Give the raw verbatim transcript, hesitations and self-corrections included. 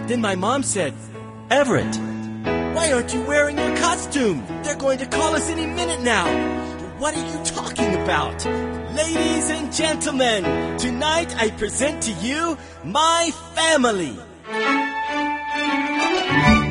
Then my mom said, "Everett, why aren't you wearing your costume? They're going to call us any minute now." "What are you talking about?" "Ladies and gentlemen, tonight I present to you my family."